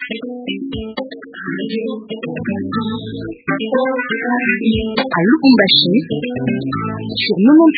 À Lubumbashi, sur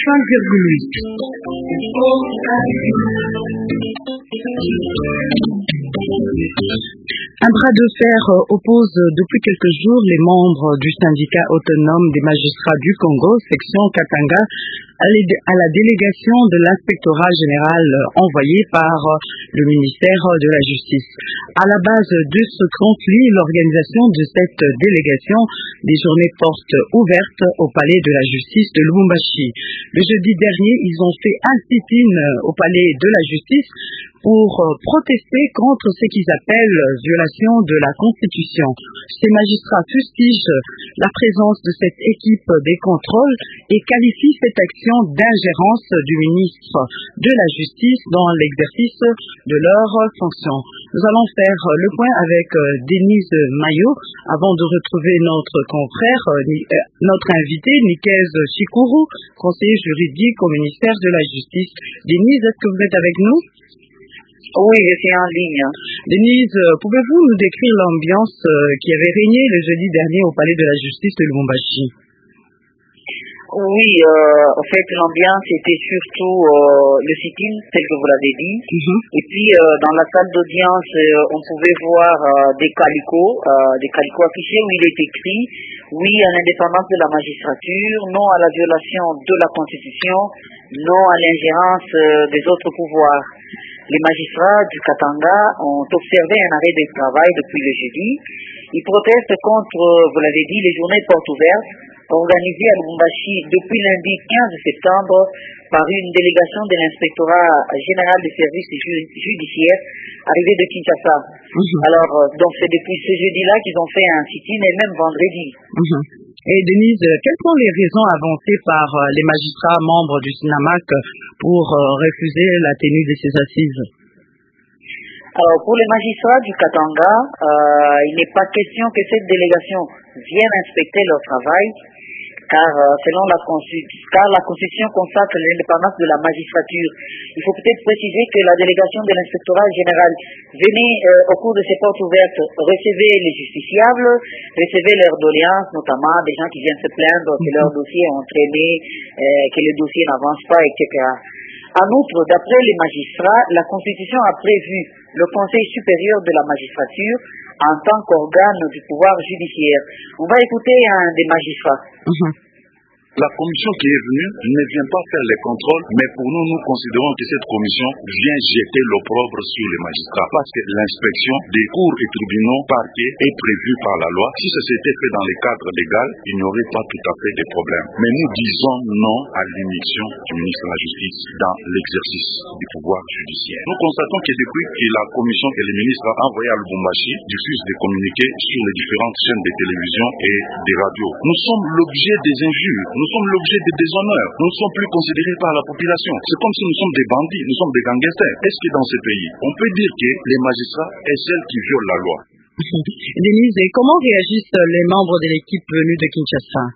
95,8. Un bras de fer oppose depuis quelques jours les membres du syndicat autonome des magistrats du Congo, section Katanga, à la délégation de l'inspectorat général envoyé par le ministère de la Justice. À la base de ce conflit, l'organisation de cette délégation des journées portes ouvertes au palais de la justice de Lubumbashi. Le jeudi dernier, ils ont fait un sit-in au palais de la justice pour protester contre ce qu'ils appellent violation de la Constitution. Ces magistrats fustigent la présence de cette équipe des contrôles et qualifient cette action d'ingérence du ministre de la Justice dans l'exercice de leurs fonctions. Nous allons faire le point avec Denise Mayo avant de retrouver notre confrère, notre invité, Nikez Chikuru, conseiller juridique au ministère de la Justice. Denise, est-ce que vous êtes avec nous? Oui, je suis en ligne. Denise, pouvez-vous nous décrire l'ambiance qui avait régné le jeudi dernier au palais de la justice de Lubumbashi? Oui, en fait, l'ambiance était surtout le sit-in, tel que vous l'avez dit. Et puis, dans la salle d'audience, on pouvait voir des calicots affichés où il est écrit « Oui à l'indépendance de la magistrature, non à la violation de la Constitution, non à l'ingérence des autres pouvoirs ». Les magistrats du Katanga ont observé un arrêt de travail depuis le jeudi. Ils protestent contre, vous l'avez dit, les journées portes ouvertes organisées à Lubumbashi depuis lundi 15 septembre par une délégation de l'inspectorat général des services judiciaires arrivé de Kinshasa. Alors, donc c'est depuis ce jeudi-là qu'ils ont fait un sit-in et même vendredi. Et Denise, quelles sont les raisons avancées par les magistrats membres du SINAMAC pour refuser la tenue de ces assises? Alors, pour les magistrats du Katanga, il n'est pas question que cette délégation vienne inspecter leur travail, car selon la Constitution consacre l'indépendance de la magistrature. Il faut peut-être préciser que la délégation de l'inspectorat général venait au cours de ces portes ouvertes recevoir les justiciables, recevoir leurs doléances, notamment des gens qui viennent se plaindre que leurs dossiers ont traîné, que les dossiers n'avancent pas, etc. En outre, d'après les magistrats, la Constitution a prévu le Conseil supérieur de la magistrature en tant qu'organe du pouvoir judiciaire. On va écouter un des magistrats. La commission qui est venue ne vient pas faire les contrôles, mais pour nous, nous considérons que cette commission vient jeter l'opprobre sur les magistrats, parce que l'inspection des cours et tribunaux parquets est prévue par la loi. Si ça s'était fait dans les cadres légaux, il n'y aurait pas tout à fait de problème. Mais nous disons non à l'immixtion du ministre de la Justice dans l'exercice du pouvoir judiciaire. Nous constatons que depuis que la commission et le ministre a envoyé à Lubumbashi diffusent des communiqués sur les différentes chaînes de télévision et des radios, nous sommes l'objet des injures. Nous sommes l'objet des déshonneurs. Nous ne sommes plus considérés par la population. C'est comme si nous sommes des bandits, nous sommes des gangsters. Est-ce que dans ce pays, on peut dire que les magistrats est celle qui viole la loi? Denise, et comment réagissent les membres de l'équipe venue de Kinshasa?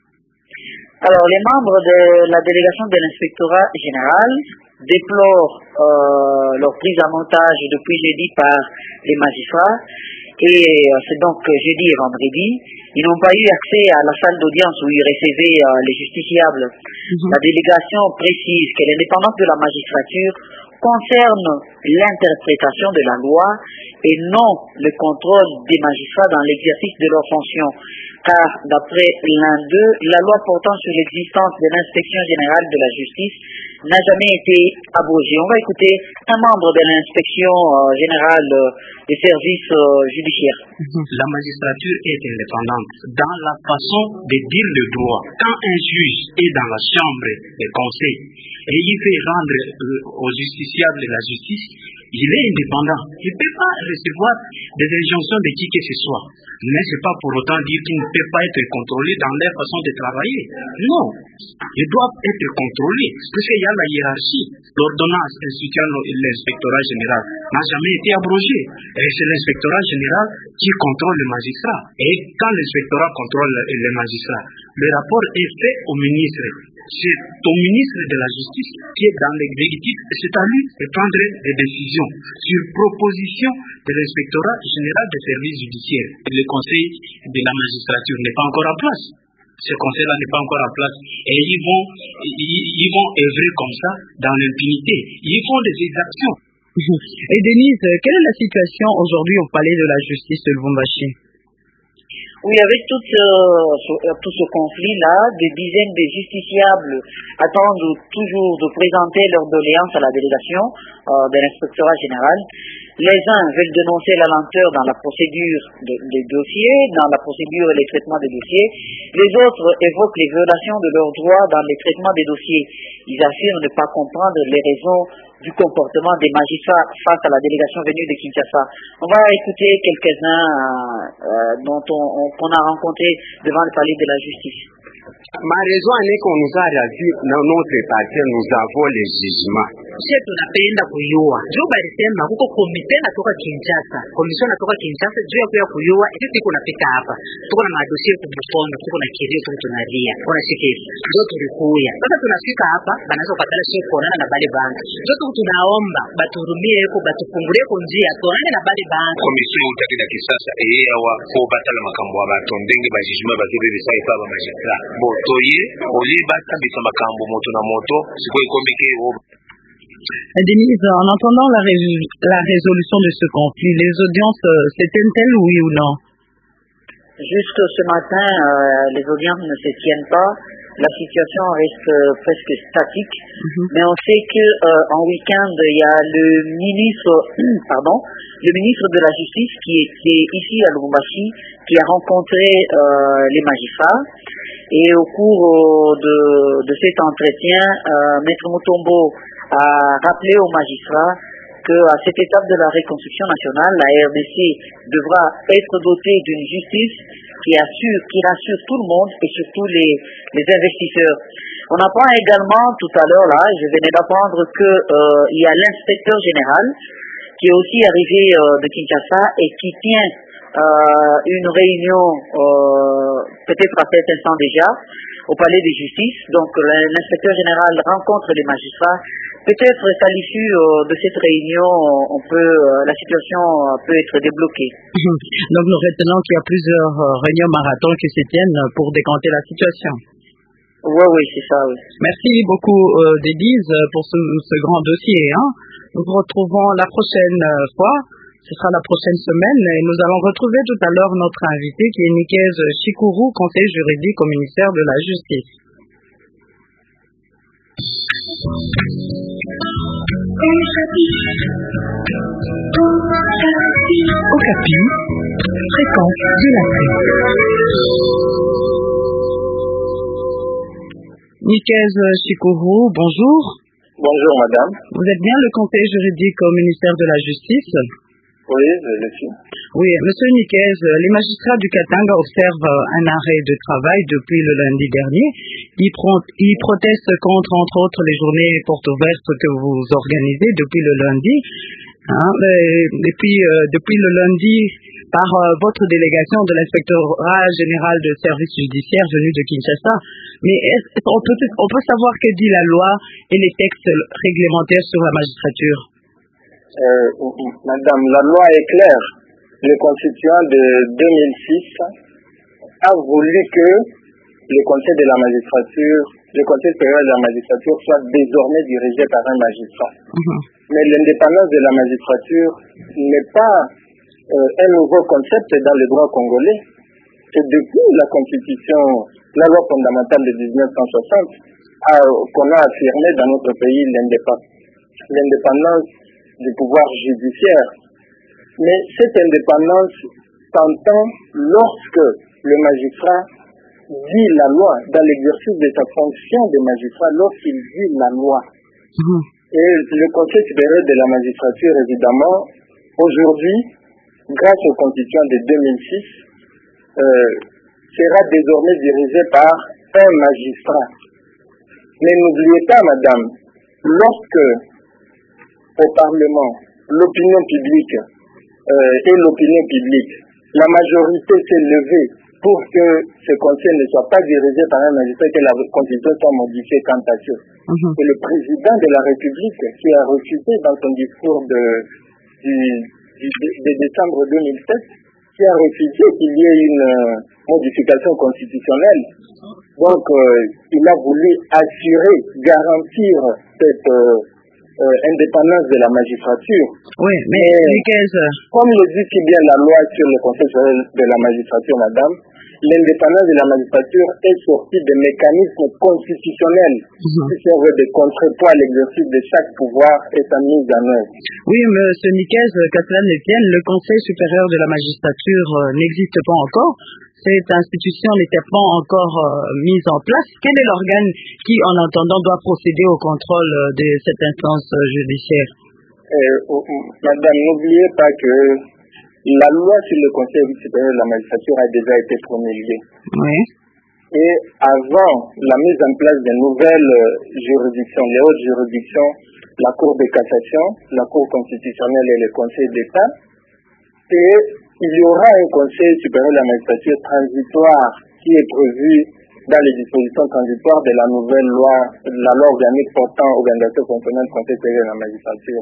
Alors, les membres de la délégation de l'inspectorat général déplorent leur prise en otage depuis jeudi par les magistrats. Et c'est donc jeudi et vendredi. Ils n'ont pas eu accès à la salle d'audience où ils recevaient les justiciables. La délégation précise que l'indépendance de la magistrature concerne l'interprétation de la loi et non le contrôle des magistrats dans l'exercice de leurs fonctions. Car d'après l'un d'eux, la loi portant sur l'existence de l'inspection générale de la justice n'a jamais été abrogée. On va écouter un membre de l'inspection générale des services judiciaires. La magistrature est indépendante dans la façon de dire le droit. Quand un juge est dans la chambre des conseils et il fait rendre aux justiciables de la justice, il est indépendant. Il ne peut pas recevoir des injonctions de qui que ce soit. Mais ce n'est pas pour autant dire qu'il ne peut pas être contrôlé dans leur façon de travailler. Non. Ils doivent être contrôlés parce qu'il y a la hiérarchie. L'ordonnance instituant l'inspectorat général n'a jamais été abrogée. Et c'est l'inspectorat général qui contrôle les magistrats. Et quand l'inspectorat contrôle les magistrats, le rapport est fait au ministre. c'est au ministre de la Justice qui est dans l'exécutif, et c'est à lui de prendre des décisions sur proposition de l'inspectorat général des services judiciaires. Le conseil de la magistrature n'est pas encore en place. Ce conseil-là n'est pas encore en place. Et ils vont œuvrer comme ça dans l'impunité. Ils font des exactions. Et Denise, quelle est la situation aujourd'hui au palais de la justice de Lubumbashi? Oui, avec tout ce conflit-là, des dizaines de justiciables attendent toujours de présenter leurs doléances à la délégation de l'inspectorat général. Les uns veulent dénoncer la lenteur dans la procédure des dossiers, dans la procédure et les traitements des dossiers. Les autres évoquent les violations de leurs droits dans les traitements des dossiers. Ils affirment ne pas comprendre les raisons du comportement des magistrats face à la délégation venue de Kinshasa. On va écouter quelques-uns qu'on a rencontrés devant le palais de la justice. Ma raison est qu'on nous a dit dans notre parti, nous avons les jugements. Sisi tunapenda kuyua. Juu balisema huko komite natoka Kinshasa. Komisioni natoka Kinshasa juu ya kuya kuyua. Sisi tuko napita hapa. Tuko na madosie kumkono, tuko na kilio, tuko tunalia. Kuna shikeli. Ndio tulikuya. Sasa tunafika hapa, banaweza kupatana sio kuonana na bale bantu. Ndio tunaomba baturumie yuko batufungulie kwa njia tuonane na bale bantu. Komisioni utaki na kisasa eyawa ko batala makambo abato ndenge ba jugement bazebe bisai pa ba magistrat. Botoye oli batambisa makambo moto na moto siko ikomike wo. Denise, en entendant la résolution de ce conflit, les audiences s'éteignent-elles, oui ou non? Jusque ce matin, les audiences ne se tiennent pas. La situation reste presque statique. Mais on sait que en week-end, il y a le ministre de la Justice qui était ici à Lubumbashi, qui a rencontré les magistrats. Et au cours de cet entretien, Maître Mutombo a rappelé aux magistrats qu'à cette étape de la reconstruction nationale, la RDC devra être dotée d'une justice qui rassure tout le monde et surtout les investisseurs. On apprend également tout à l'heure, là, je venais d'apprendre qu'il y a l'inspecteur général qui est aussi arrivé de Kinshasa et qui tient une réunion, peut-être à cet instant déjà, au palais de justice. Donc l'inspecteur général rencontre les magistrats. Peut-être à l'issue de cette réunion, la situation peut être débloquée. Donc nous retenons qu'il y a plusieurs réunions marathons qui se tiennent pour décanter la situation. Oui, c'est ça, oui. Merci beaucoup, Denise, pour ce grand dossier. Nous vous retrouvons la prochaine fois. Ce sera la prochaine semaine et nous allons retrouver tout à l'heure notre invité qui est Nikez Chikuru, conseiller juridique au ministère de la Justice. Okapi, fréquence de la presse. Nikez Chikuru, bonjour. Bonjour madame. Vous êtes bien le conseiller juridique au ministère de la Justice? Oui, je le suis. Oui, monsieur Nikez, les magistrats du Katanga observent un arrêt de travail depuis le lundi dernier. Ils protestent contre, entre autres, les journées portes ouvertes que vous organisez depuis le lundi. Et puis, depuis le lundi, par votre délégation de l'inspectorat général de services judiciaires venu de Kinshasa. Mais on peut savoir que dit la loi et les textes réglementaires sur la magistrature? Madame, la loi est claire. Le constituant de 2006 a voulu que le conseil de la magistrature, le conseil supérieur de la magistrature soit désormais dirigé par un magistrat. Mais l'indépendance de la magistrature n'est pas un nouveau concept dans le droit congolais. C'est depuis la constitution, la loi fondamentale de 1960 qu'on a affirmé dans notre pays l'indépendance du pouvoir judiciaire. Mais cette indépendance s'entend lorsque le magistrat dit la loi, dans l'exercice de sa fonction de magistrat, lorsqu'il dit la loi. Et le Conseil supérieur de la magistrature, évidemment, aujourd'hui, grâce au constituant de 2006, sera désormais dirigé par un magistrat. Mais n'oubliez pas, madame, lorsque au Parlement, l'opinion publique la majorité s'est levée pour que ce conseil ne soit pas dirigé par un magistrat, que la constitution soit modifiée quant à ça. C'est le président de la République qui a refusé dans son discours de décembre 2007, qui a refusé qu'il y ait une modification constitutionnelle. Donc, il a voulu assurer, garantir cette indépendance de la magistrature. Oui, mais comme le dit si bien la loi sur le Conseil supérieur de la magistrature, madame, l'indépendance de la magistrature est sortie des mécanismes constitutionnels qui servent de contrepoids à l'exercice de chaque pouvoir et sa mise en œuvre. Oui, M. Niquez, qu'à cela ne tienne, le Conseil supérieur de la magistrature n'existe pas encore. Cette institution n'était pas encore mise en place. Quel est l'organe qui, en attendant, doit procéder au contrôle de cette instance judiciaire? Madame, n'oubliez pas que la loi sur le Conseil supérieur de la magistrature a déjà été promulguée. Oui. Et avant la mise en place des nouvelles juridictions, les hautes juridictions, la Cour de cassation, la Cour constitutionnelle et le Conseil d'État, et il y aura un Conseil supérieur de la magistrature transitoire qui est prévu dans les dispositions transitoires de la nouvelle loi, la loi organique portant organisation fonctionnelle du Conseil supérieur de la magistrature.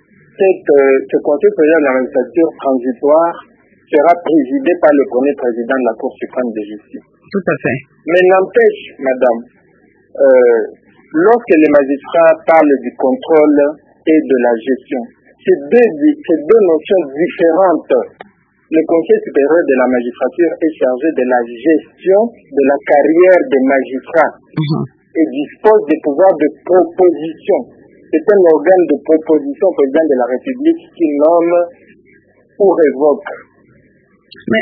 Ce Conseil supérieur de la magistrature transitoire sera présidé par le premier président de la Cour suprême de justice. Tout à fait. Mais n'empêche, madame, lorsque les magistrats parlent du contrôle et de la gestion, c'est deux notions différentes. Le Conseil supérieur de la magistrature est chargé de la gestion de la carrière des magistrats et dispose des pouvoirs de proposition. C'est un organe de proposition au président de la République qui nomme ou révoque. Mais,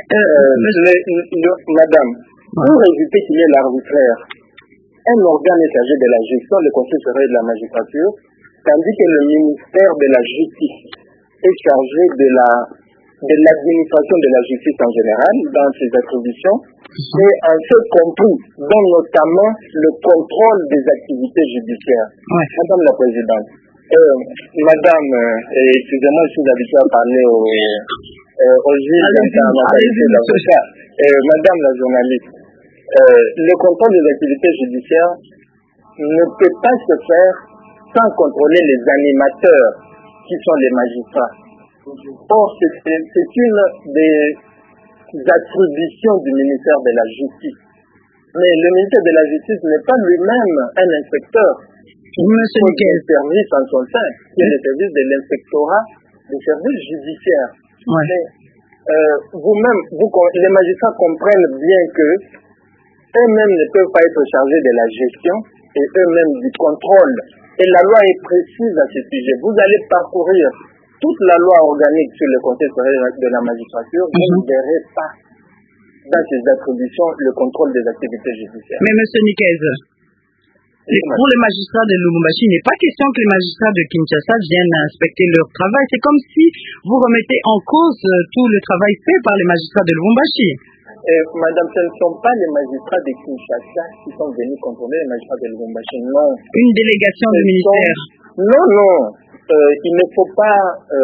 madame, pour éviter qu'il y ait l'arbitraire, un organe est chargé de la gestion, le Conseil supérieur de la magistrature, tandis que le ministère de la Justice est chargé de l'administration de la justice en général, dans ses attributions, et en ce compris, dont notamment le contrôle des activités judiciaires. Ouais. Madame la Présidente, Madame, excusez-moi, je suis habitué à parler aux juges d'avocat. Madame la journaliste, le contrôle des activités judiciaires ne peut pas se faire sans contrôler les animateurs qui sont les magistrats. Or, c'est une des attributions du ministère de la Justice. Mais le ministère de la Justice n'est pas lui-même un inspecteur. Il a un service en son sein, qui est le service de l'inspectorat des services judiciaires. Ouais. Mais vous-même, les magistrats comprennent bien que eux-mêmes ne peuvent pas être chargés de la gestion et eux-mêmes du contrôle. Et la loi est précise à ce sujet. Vous allez parcourir toute la loi organique sur le Conseil supérieur de la magistrature, vous ne verrez pas dans ses attributions le contrôle des activités judiciaires. Mais M. Niquez, pour les magistrats de Lubumbashi, il n'est pas question que les magistrats de Kinshasa viennent inspecter leur travail. C'est comme si vous remettez en cause tout le travail fait par les magistrats de Lubumbashi. Madame, ce ne sont pas les magistrats de Kinshasa qui sont venus contrôler les magistrats de Lubumbashi, non. Une délégation du ministère. Non. Il ne faut pas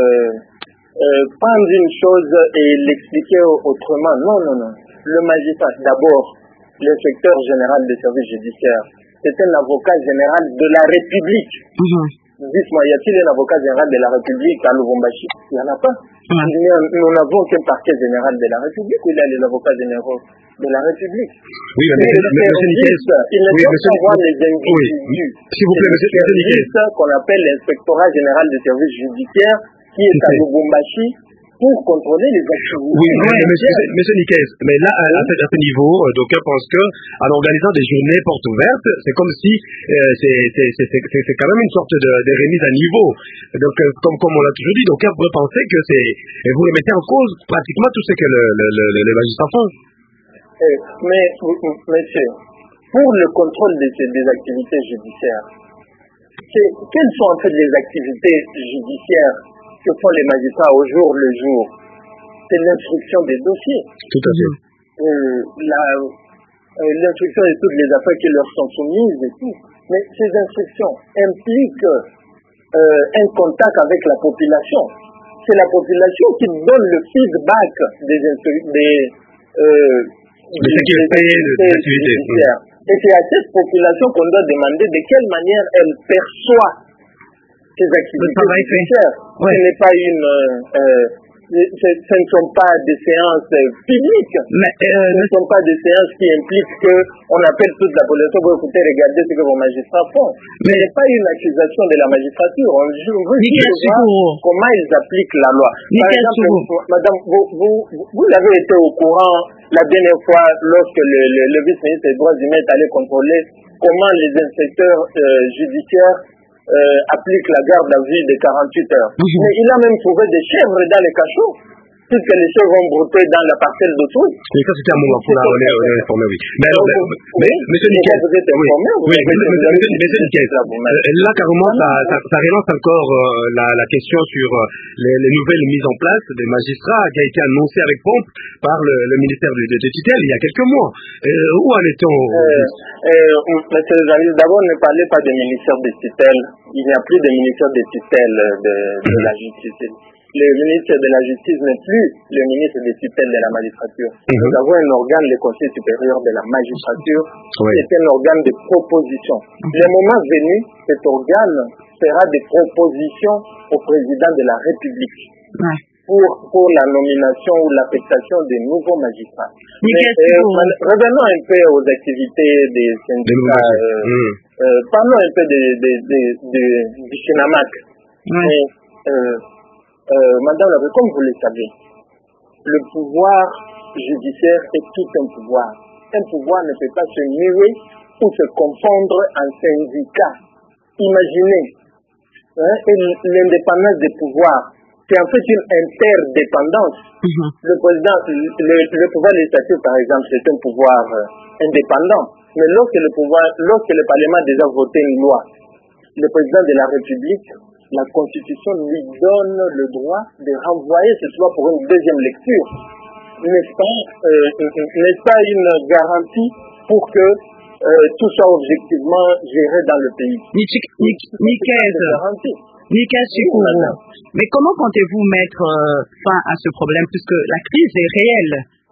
prendre une chose et l'expliquer autrement. Non. Le magistrat, d'abord, l'inspecteur général des services judiciaires, c'est un avocat général de la République. Dites-moi, y a-t-il un avocat général de la République à Lubumbashi? Il n'y en a pas. Nous n'avons qu'un parquet général de la République, où il y a les avocats généraux de la République. Oui, mais il ne faut pas voir les individus. S'il vous plaît, monsieur Niquez. C'est qu'on appelle l'inspectorat général des services judiciaires, qui est à Lubumbashi, pour contrôler les actions. Oui, mais monsieur Niquez, mais là, à ce niveau, d'aucuns pensent que, en organisant des journées portes ouvertes, c'est comme si c'est quand même une sorte de remise à niveau. Donc, comme on l'a toujours dit, d'aucuns pourraient penser que vous remettez en cause pratiquement tout ce que les magistrats font. Mais, monsieur, pour le contrôle des activités judiciaires, quelles sont en fait les activités judiciaires que font les magistrats au jour le jour? C'est l'instruction des dossiers. Tout à fait. L'instruction de toutes les affaires qui leur sont soumises et tout. Mais ces instructions impliquent un contact avec la population. C'est la population qui donne le feedback des activités. Et c'est à cette population qu'on doit demander de quelle manière elle perçoit ces activités judiciaires. Ce n'est pas ce ne sont pas des séances publiques. Ce ne sont pas des séances qui impliquent qu'on appelle toute la population pour écouter, regarder ce que vos magistrats font. Ce n'est pas une accusation de la magistrature. On veut juste voir comment ils appliquent la loi. Par exemple, madame, vous avez été au courant la dernière fois lorsque le vice-ministre des droits humains est allé contrôler comment les inspecteurs judiciaires applique la garde à vue de 48 heures. Mais il a même trouvé des chèvres dans les cachots, puisque les chèvres ont brouté dans la parcelle d'autrui. Et ça, c'était un moment pour on est informé, oui. Mais alors, monsieur Niquez, là, carrément, ça relance encore la question sur les nouvelles mises en place des magistrats qui a été annoncée avec pompe par le ministère de tutelle il y a quelques mois. Où en est-on? Monsieur Zanis, d'abord, ne parlez pas de ministère de tutelle. Il n'y a plus de ministère de tutelle de la justice. Le ministre de la Justice n'est plus le ministre de tutelle de la magistrature. Nous avons un organe, le Conseil supérieur de la magistrature, qui est un organe de proposition. Le moment venu, cet organe fera des propositions au président de la République pour la nomination ou l'affectation des nouveaux magistrats. Revenons un peu aux activités des syndicats. Parlons un peu du Sinamac. Madame la comme vous le savez, le pouvoir judiciaire est tout un pouvoir. Un pouvoir ne peut pas se muer ou se confondre en syndicat. Imaginez l'indépendance des pouvoirs. C'est en fait une interdépendance. Le pouvoir législatif, par exemple, c'est un pouvoir indépendant. Mais lorsque le Parlement a déjà voté une loi, le président de la République, la Constitution lui donne le droit de renvoyer cette loi pour une deuxième lecture. N'est-ce pas une garantie pour que tout soit objectivement géré dans le pays? Mais comment comptez-vous mettre fin à ce problème puisque la crise est réelle?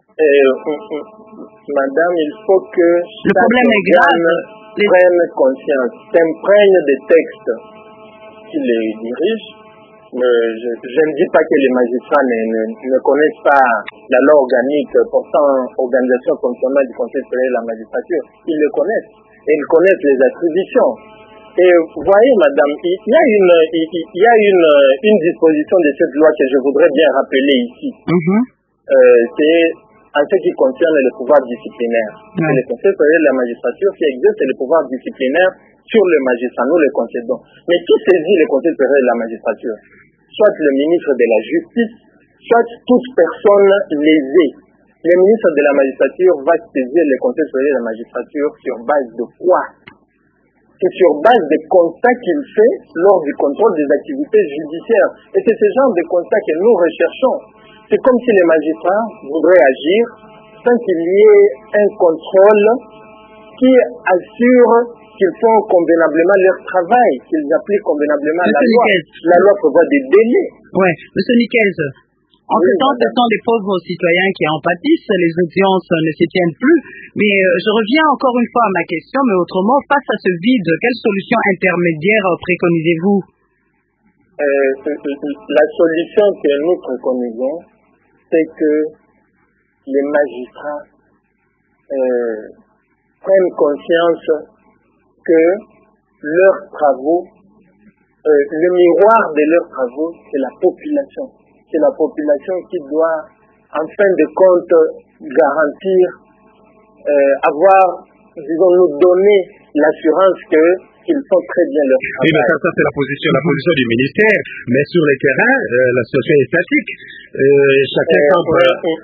Madame, il faut que le problème est grave. Prenne conscience, s'imprègne des textes qui les dirigent. Je ne dis pas que les magistrats ne connaissent pas la loi organique portant organisation et fonctionnement du Conseil supérieur de la magistrature. Ils le connaissent et ils connaissent les attributions. Et vous voyez, madame, il y a une disposition de cette loi que je voudrais bien rappeler ici. C'est en ce qui concerne le pouvoir disciplinaire. C'est le Conseil supérieur de la magistrature qui exerce le pouvoir disciplinaire sur le magistrat, nous le concédons. Mais qui saisit le Conseil supérieur de la magistrature? Soit le ministre de la Justice, soit toute personne lésée. Le ministre de la magistrature va saisir le Conseil supérieur de la magistrature sur base de quoi? C'est sur base des constats qu'il fait lors du contrôle des activités judiciaires. Et c'est ce genre de constats que nous recherchons. C'est comme si les magistrats voudraient agir sans qu'il y ait un contrôle qui assure qu'ils font convenablement leur travail, qu'ils appliquent convenablement la loi. La loi prévoit des délais. Oui, monsieur Niquez, en ce temps, ce sont des pauvres citoyens qui en pâtissent, les audiences ne se tiennent plus, mais je reviens encore une fois à ma question, mais autrement, face à ce vide, quelle solution intermédiaire préconisez-vous? La solution que nous préconisons, c'est que les magistrats prennent conscience que leurs travaux, le miroir de leurs travaux, c'est la population. C'est la population qui doit, en fin de compte, garantir, nous donner l'assurance qu'ils font très bien leur travail. Oui, mais ça c'est la position du ministère. Mais sur le terrain, la situation est statique. Chacun semble...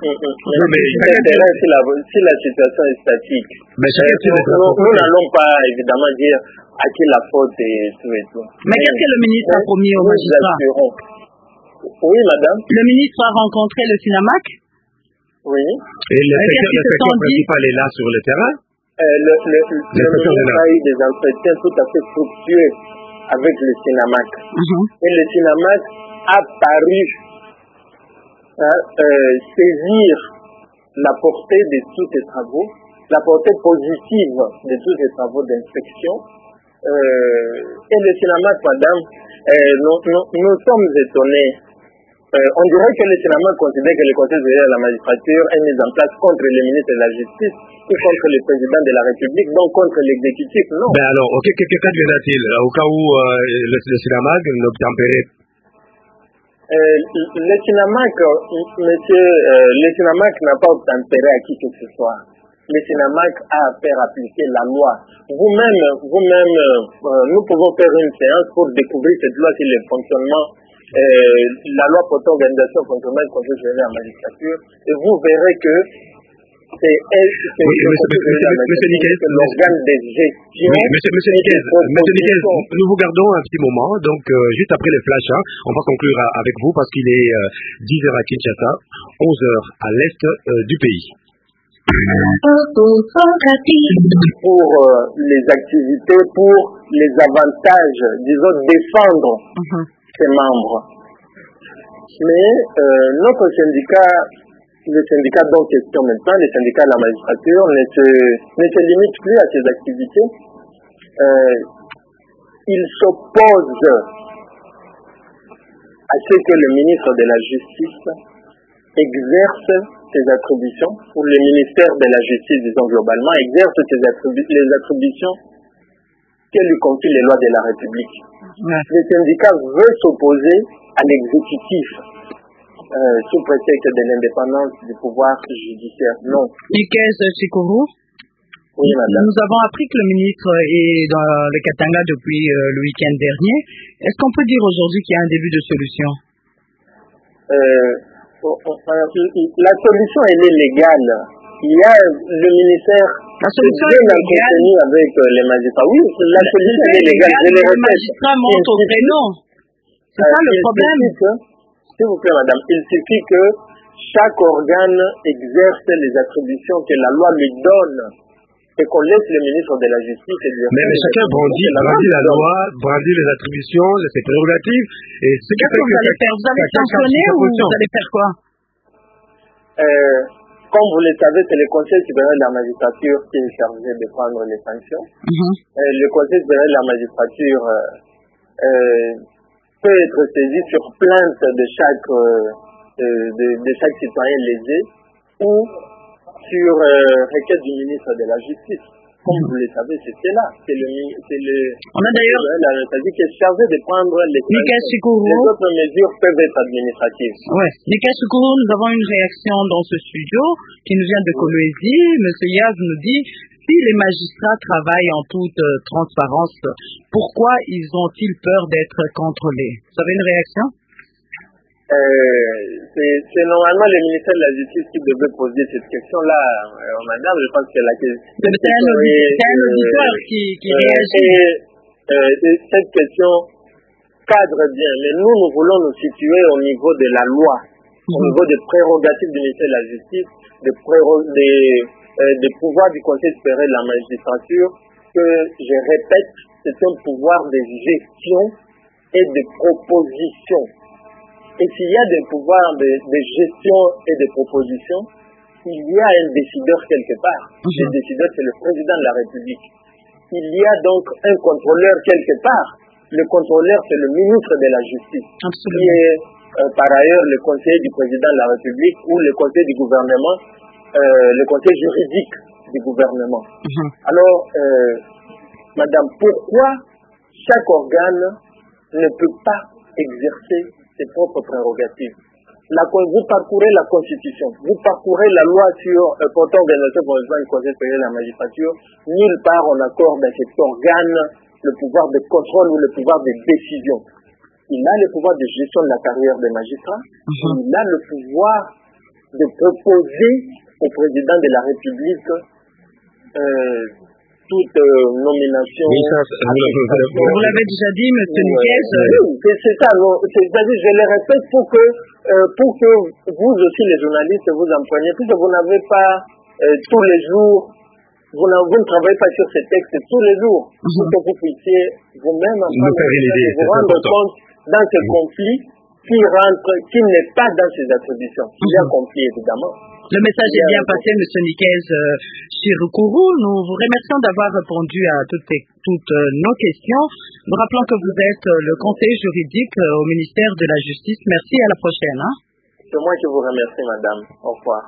Si la situation est statique, nous n'allons pas évidemment dire à qui la faute et tout et tout. Mais qu'est-ce que le ministre a promis aux magistrats? Oui, madame. Le ministre a rencontré le Sinamac? Oui. Et l'inspecteur principal est là sur le terrain? Le ministre a eu des entretiens tout à fait fructueux avec le Sinamac. Et le Sinamac a paru saisir la portée de tous ces travaux, la portée positive de tous ces travaux d'inspection. Et le Sinamac, madame, nous sommes étonnés. On dirait que le Sinamac considère que le Conseil supérieur de la magistrature est mis en place contre le ministre de la Justice ou contre le président de la République, donc contre l'exécutif, non. Ben alors, qu'adviendra-t-il au cas où le Sinamac n'obtempérait? Le Sinamac, monsieur, le Sinamac n'a pas obtempéré à qui que ce soit. Le Sinamac a à faire appliquer la loi. Vous-même, nous pouvons faire une séance pour découvrir cette loi sur le fonctionnement, la loi portant organisation fonctionnement du Conseil supérieur de la magistrature, et vous verrez que c'est l'organe de gestion. Oui, monsieur Niquez, nous vous gardons un petit moment, donc juste après les flashs, on va conclure avec vous parce qu'il est 10h à Kinshasa, 11h à l'est du pays. Pour les activités, pour les avantages, disons, défendre ses membres. Mais notre syndicat, le syndicat dont question maintenant, le syndicat de la magistrature, ne se limite plus à ses activités. Il s'oppose à ce que le ministre de la Justice exerce ses attributions, ou le ministère de la Justice, disons globalement, exerce les attributions que lui confient les lois de la République. Le syndicat veut s'opposer à l'exécutif sous prétexte de l'indépendance du pouvoir judiciaire. Non. Niquez Chikourou. Oui, madame. Nous avons appris que le ministre est dans le Katanga depuis le week-end dernier. Est-ce qu'on peut dire aujourd'hui qu'il y a un début de solution? La solution, elle est légale. Il y a le ministère la solution est légale avec les magistrats. Oui, la solution est légale. Les magistrats montent au créneau. C'est ça le problème. S'il vous plaît, madame, il suffit que chaque organe exerce les attributions que la loi lui donne et qu'on laisse le ministre de la Justice exercer. Mais chacun brandit la loi, brandit les attributions, ses prérogatives. Et ce qu'est-ce que vous allez faire? Vous allez sanctionner ou vous allez faire quoi? Comme vous le savez, c'est le Conseil supérieur de la magistrature qui est chargé de prendre les sanctions. Le Conseil supérieur de la magistrature peut être saisi sur plainte de chaque citoyen lésé ou sur requête du ministre de la Justice. Comme vous le savez, c'est là. C'est le on a d'ailleurs qui est chargé de prendre les autres mesures peuvent être administratives. Ouais. Niquez Chikourou, nous avons une réaction dans ce studio qui nous vient de Kolwezi. Monsieur Yaz nous dit si les magistrats travaillent en toute transparence, pourquoi ils ont-ils peur d'être contrôlés? Vous avez une réaction? C'est normalement le ministère de la Justice qui devait poser cette question-là, madame. Je pense que la question... C'est un auditeur qui réagit. Cette question cadre bien, mais nous voulons nous situer au niveau de la loi, au niveau des prérogatives du ministère de la Justice, des pouvoirs du Conseil supérieur de la magistrature, que, je répète, c'est un pouvoir de gestion et de proposition. Et s'il y a des pouvoirs de gestion et de proposition, il y a un décideur quelque part. Le décideur, c'est le président de la République. Il y a donc un contrôleur quelque part. Le contrôleur, c'est le ministre de la Justice. Absolument. Qui est par ailleurs le conseiller du président de la République ou le conseiller du gouvernement, le conseil juridique du gouvernement. Alors, madame, pourquoi chaque organe ne peut pas exercer ses propres prérogatives? Vous parcourez la Constitution, vous parcourez la loi sur portant organisation du Conseil supérieur de la magistrature, nulle part on accorde à cet organe le pouvoir de contrôle ou le pouvoir de décision. Il a le pouvoir de gestion de la carrière des magistrats, il a le pouvoir de proposer au président de la République toute nomination. Oui, vous l'avez déjà dit, M. Niquez. C'est ça. C'est-à-dire, je le répète pour que vous aussi, les journalistes, vous en preniez, puisque vous n'avez pas tous les jours, vous ne travaillez pas sur ces textes tous les jours, pour que vous puissiez vous-même vous rendre compte dans ce conflit qui n'est pas dans ses attributions. Il y a un conflit, évidemment. Le message est bien passé, M. Nikez Chirukuru. Nous vous remercions d'avoir répondu à toutes nos questions. Nous rappelons que vous êtes le conseiller juridique au ministère de la Justice. Merci, à la prochaine. C'est moi qui vous remercie, madame. Au revoir.